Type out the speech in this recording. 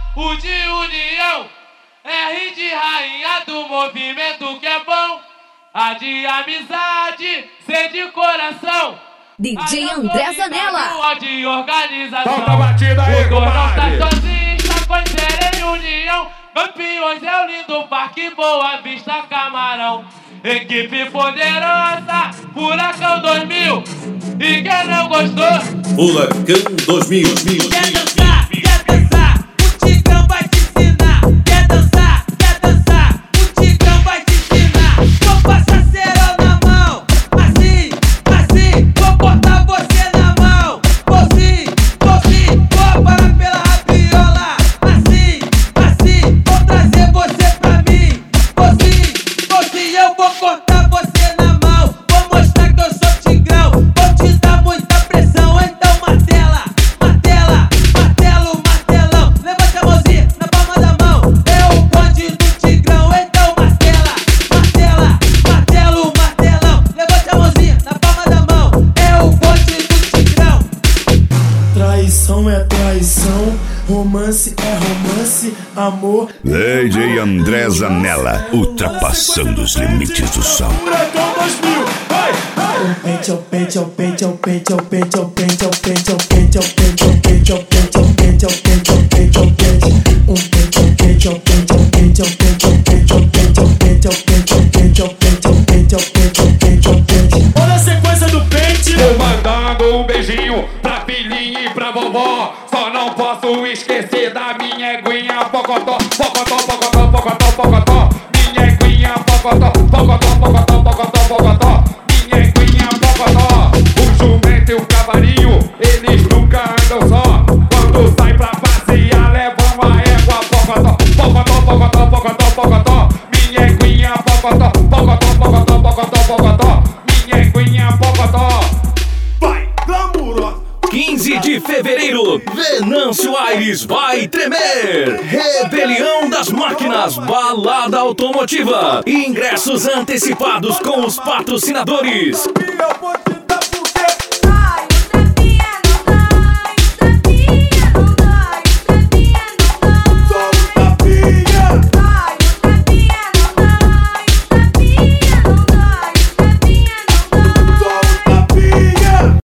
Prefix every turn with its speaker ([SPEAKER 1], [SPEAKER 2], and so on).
[SPEAKER 1] U de união, R de rainha do movimento que é bom. A de amizade, C de coração.
[SPEAKER 2] DJ André Zanella.
[SPEAKER 1] A de organização.
[SPEAKER 3] Solta a batida aí,
[SPEAKER 1] o Gordão tá
[SPEAKER 3] compadre.
[SPEAKER 1] sozinho, está com em união. Campeões é o lindo Parque Boa Vista Camarão. Equipe poderosa, Furacão 2000. E quem não gostou?
[SPEAKER 4] Furacão 2000.
[SPEAKER 1] Quer dançar? Quer dançar? O Tigrão vai te ensinar. Quer dançar? Quer dançar? O Tigrão vai te ensinar. Vou passar cerol na mão. Assim, assim, vou cortar você na mão. Vou sim, vou parar pela rabiola. Assim, assim, vou trazer você pra mim. Vou sim, eu vou cortar você na mão. Vou mostrar que eu sou Tigrão. Vou te dar muita pressão, então martela, martela, martelo, martelão. Levante a mãozinha na palma da mão. É o bonde do Tigrão, então martela, martela, martelo, martelão. Levante a mãozinha na palma da mão. É o bonde do Tigrão.
[SPEAKER 5] Traição é traição, romance é romance, amor.
[SPEAKER 6] DJ André Zanella, ultrapassando os limites do som.
[SPEAKER 5] Furacão 2000, vai, vai. O pente, o pente, o pente, o pente, o pente, o pente, o pente, o pente, o pente, o pente, o pente, o pente, o pente, o pente, o pente. Um pente, o pente, o pente, o pente, o pente, o pente, o pente, o pente, o pente, o pente, o pente, o pente, o pente, o pente, o pente. Olha a sequência do pente.
[SPEAKER 3] Tô mandando um beijinho pra filhinha e pra vovó. Só não posso esquecer da minha eguinha pocotó, pocotó, pocotó, pocotó, pocotó. Minha eguinha pocotó, pocotó, pocotó, pocotó, pocotó. Minha eguinha pocotó. O jumento e o cavalinho, eles nunca andam só. Quando sai pra passear, levam a égua pocotó, pocotó, pocotó, pocotó, pocotó. Minha eguinha pocotó, pocotó, pocotó, pocotó, pocotó. Minha eguinha pocotó.
[SPEAKER 5] Vai, glamurosa.
[SPEAKER 7] 15 de fevereiro, Venâncio Aires vai tremer. Rebelião das Máquinas, balada automotiva. Ingressos antecipados com os patrocinadores.